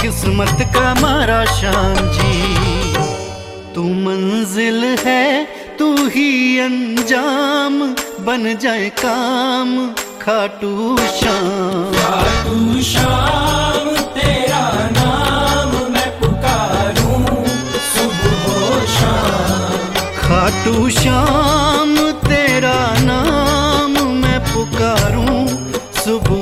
किस्मत का मारा श्याम जी। तू मंजिल है तू ही अंजाम, बन जाए काम खाटू श्याम। खाटू श्याम तेरा नाम मैं पुकारूं सुबह शाम। खाटू श्याम तेरा नाम मैं पुकारूं सुबह